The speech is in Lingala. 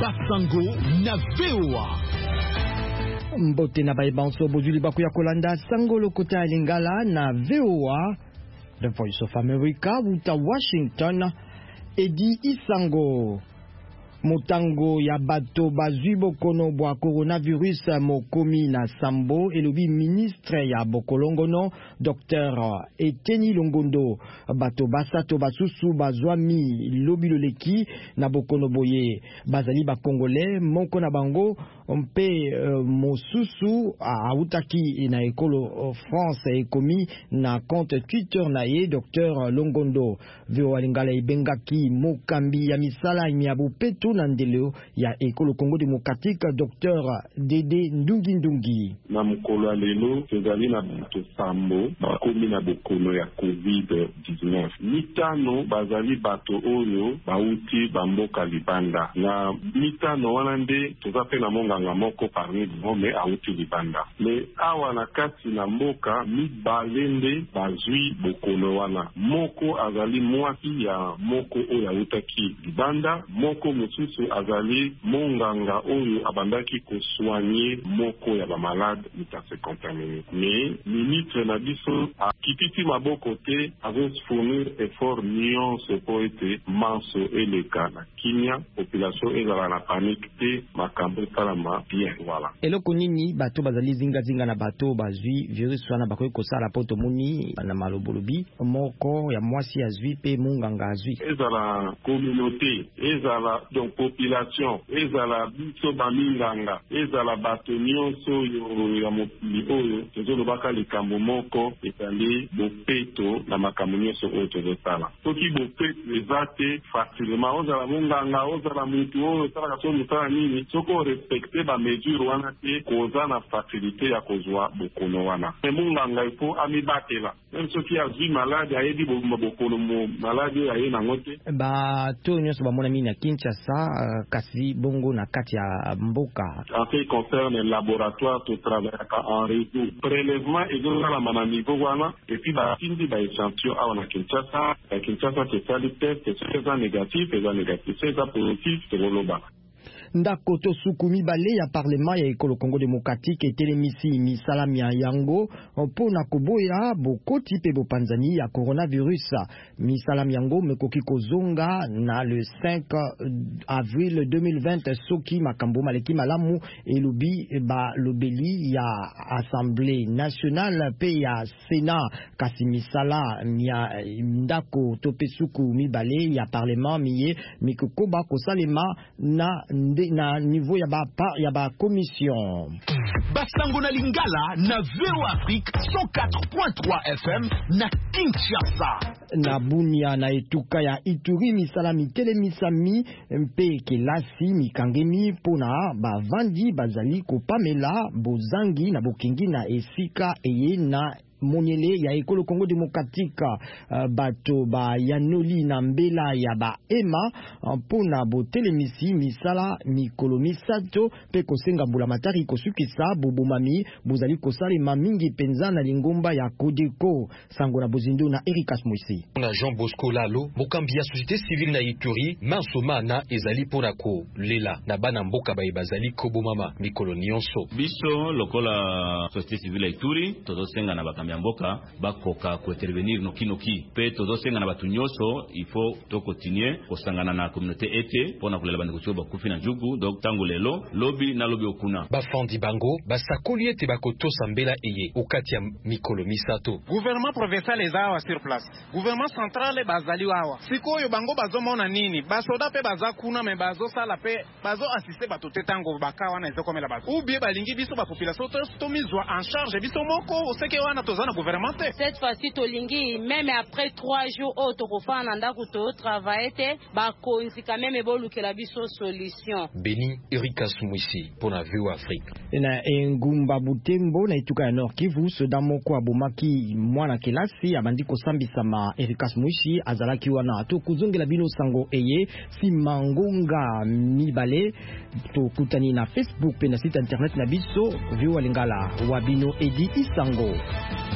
Basango na VOA. Mbote na baibanso bozuli baku ya kolanda sango lokota ya lingala na VOA, The Voice of America, wuta Washington, Edi Isango. Motango ya bato bazwi bokono bwa coronavirus mokomi na sambo elobi ministre ya bokolongono Dr. Eteni Longondo. Bato basato basusu bazwami lobi loleki na bokono boye. Bazali ba Congolais moko na bango mpe mosusu autaki na ekolo France ekomi na compte Twitter na ye Dr. Longondo. Veo alingala ibengaki mokambi ya misala imiabu petu na ndeleo ya ekolo Congo Démocratique Dr. Dede Ndungi. Na mukolo alelo tozali na bato sambo bakomi na bokono ya COVID-19. Mitano bazali bato oyo bauti bamboka libanda. Na mitano wana nde tozape na monganga moko parmi bome auti libanda. Le awa na kati na mboka mibalende bazwi bokono wana. Moko azali mwasi ya moko oyo autaki libanda. Moko mususu azali monganga oyo abandaki kosoigner moko ya ba malade mitase contaminer. Mais ministre na biso akititi maboko te fournir effort nyonso po ete manso eleka na kimia population ezala na panique te makambo salama bien. Voilà. Eloko nini bato bazali zinga na bato bazwi virus wana bakoki kosala poto moni na malobolobi moko ya mwasi azwi pe monganga azwi. Ezala communauté, ezala donc population, ezala biso baminganga, ezala bato nyonso ya mokili oyo tozolobaka likambo moko ezali bopeto na makambo nyonso oyo tozosala. Soki bopeto eza te facilement ozala monganga, ozala mutu oyo osalaka so mosala nini, soko respecte bamesure wana te koza na facilité ya kozwa bokono wana. Monganga ifo amibatela même soki azwi malade ayebi bokono mo malade oyo aye nango te. Bato nyonso bamona mini na Kinshasa kasi bongo na kati ya mboka. En ce qui concerne le laboratoire, tu travailles en réseau. Prélèvement ezozala na niveau wana et puis batindi ba échantillon awa na Kinshasa. Na Kinshasa c'est ça le test, c'est ça négatif, c'est ça positif, c'est loba. Ndako to sukumi bale ya parlement ya ekolo Congo Démocratique etelemisi misalami ya yango mpona koboya bokoti pe bopanzani ya coronavirus. Misalami yango mekoki kozonga na le 5 avril 2020 soki makambo maleki malamu elubi ba lobeli ya Assemblée nationale pe ya Sénat. Kasi misala ya ndako to pe sukumi bale ya parlement miye mikokoba kosalema na niveau ya ba commission. Basango na lingala na VOA Afrique 104.3 FM na Kinshasa. Na Bunia na etuka ya Ituri misala mitele misami mpe kelasi mikangemi pona bavandi bazali kopamela bozangi na bokingi na esika eye na monyele ya ekolo Congo Démocratique. Bato ba yanoli na mbela ya ba ema mpona botelemisi misala mikolo misato pe kosenga mbula matari kosukisa bobomami bozali kosalema mingi penza na lingomba ya Kodeko. Sango na bozindo na Ericas Moisi. Na Jean Bosco Lalo mokambi ya société civile na Ituri mansomana ezali pona ko lela na bana mboka ba bazali kobomama mikolo nyonso. Biso lokola société civile ya Ituri tozosenga na bakambi mboka bakoka ko intervenir noki pe tozosenga na batu nyonso il faut to continuer kosangana na communauté ete pona kulela bande kucho bakufi na jugu donc tango lelo lobi na lobi okuna bafandi bango basakoli ete bakoto sambela eye okati ya mikolo misato. Gouvernement provincial ezawa sur place, gouvernement central bazali wawa sikoyo bango bazomona nini basoda pe bazakuna me bazosala pe bazo assister bato tetango bakawa na ezokomela bato ubie balingi biso ba population to mizwa en charge biso moko oseke wana tozana gouvernement. Cette fois-ci tolingi même après 3 jours autokofana nanda kuto travailler ba konzi quand même bolukela biso solution. Beni Erika Sumwisi pona VOA Afrique. Na engumba Butembo na ituka ya Nord Kivu sodamo kwa bomaki mwana kelasi abandi kosambisa ma Erika Sumwisi azalaki wana to kuzongela bino sango eye si mangonga mibale to kutani na Facebook pe na site internet na biso VOA Lingala wabino Edi Isango.